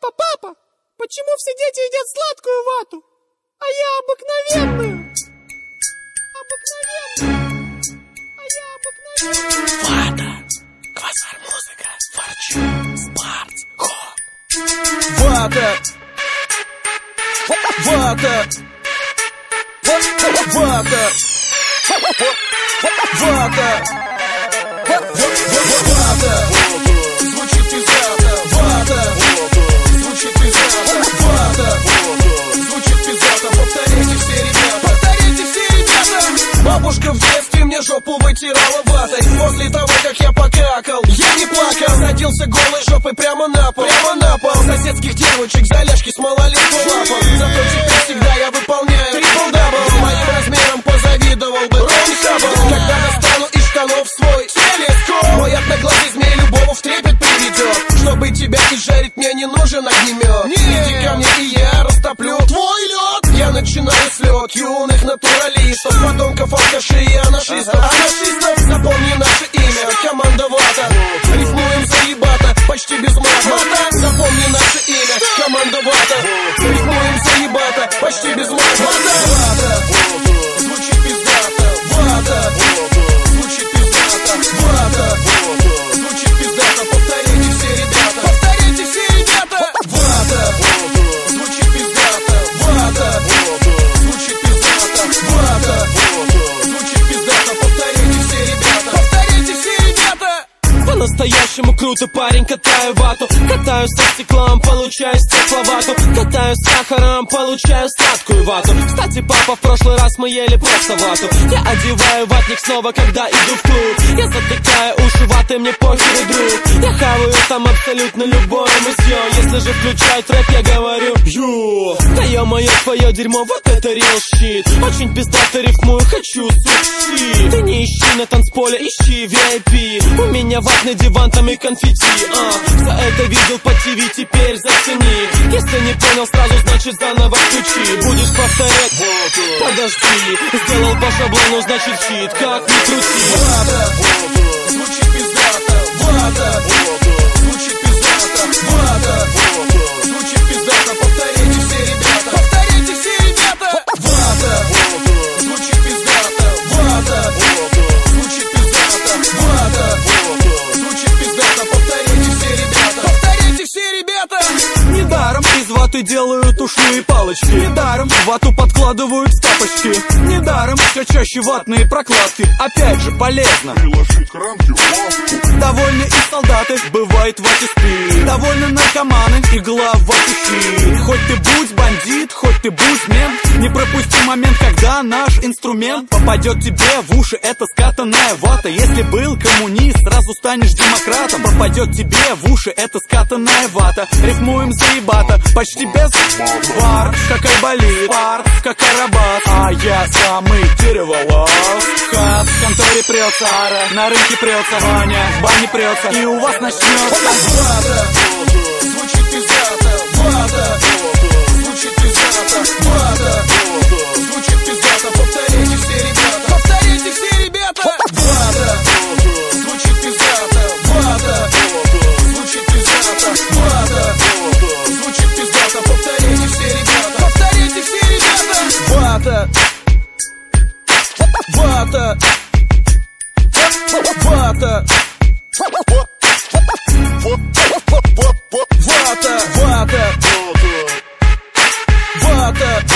Папа, почему все дети едят сладкую вату, а я обыкновенную? Вата, квазар музыка, форчун, спартс, хоп. Вата, вата, вата, вата, вата, звучит пиздата, вата, звучит пиздата, вата, звучит пиздата. Повторите все, ребята, повторите все, ребята. Бабушка в детстве мне жопу вытирала ватой. После того, как я покакал, я не плакал. Садился голой жопой прямо на пол, соседских девочек за ляжки с малолетку лапал. Зато теперь всегда я выполняю трипл-дабл. Моим размером позавидовал бы Рон Сабл. Когда достану из штанов свой телескоп, мой одноглазый змей любого в трепет приведет. Чтобы тебя изжарить, мне не нужен огнемет. Иди ко мне, и я растоплю твой лед. Я начинаю слет юных натуралистов, подонков, алкашей и анаршистов. Запомни наше имя, команда Вата. Рифмуем заебато, почти без мата. Запомни наше имя, команда Вата. Рифмуем заебато, почти без мата. Вата, звучит пиздата. Вата, звучит пиздата. Вата, звучит пиздата. Повторите все, ребята, повторите все, ребята. Вата, звучит пиздата. Вата, звучит пиздата. Вата, звучит пиздата. Повторите все, ребята, повторите все, ребята. По-настоящему круто, парень, катаю вату. Катаю со стеклом, получаю стекловату. Катаю с сахаром, получаю сладкую вату. Кстати, папа, в прошлый раз мы ели просто вату. Я одеваю ватник снова, когда иду в клуб. Я затыкаю уши ватой, мне похер, друг. Я хаваю там абсолютно любое мусье. Если же включают рэп, я говорю ю. Да ё-моё, твое дерьмо, вот это real shit. Очень пиздато рифмую, хочу суши. Ты не ищи на танцполе, ищи VIP. У меня ватный диван, там и конфетти. Кто это видел по ТВ, теперь зацени. Если не понял сразу, значит заново включи. Будешь повторять, подожди. Сделал по шаблону, значит щит, как ни крути. Вата, звучит пиздата. Вата, звучит пиздата. Вата, звучит пиздата. Повторите все, ребята, повторите все, ребята. Вата, звучит пиздата. Вата, звучит пиздата. Вата, звучит пиздата. Повторите все, ребята, повторите все, ребята. Недаром из ваты делают ушные палочки. Недаром вату подкладывают в тапочки. Недаром все чаще ватные прокладки. Опять же полезно приложить к рамке лапку. Довольны и солдаты, бывает в вате спит. Довольны наркоманы, игла в вате щит. Хоть ты будь бандит, хоть ты будь мент, не пропусти момент, когда наш инструмент попадет тебе в уши. Это скатанная вата. Если был коммунист, сразу станешь демократом. Попадет тебе в уши. Это скатанная вата. Рифмуем заебато, почти без вар. Как айболит, парт, как арабат. А я самый дереволаз. Хас в конторе прется, ара на рынке прется, Ваня в бане прется, и у вас начнется. Вата, звучит пиздата. Вата, звучит пиздата. Вата, звучит пиздата. Повторите все, ребята, повторите все, ребята. Вата, звучит пиздата. Вата, звучит пиздата. Вата, звучит пиздата. Повторите все, ребята, повторите все, ребята. Вата, вата, вата, вата, вата, вата.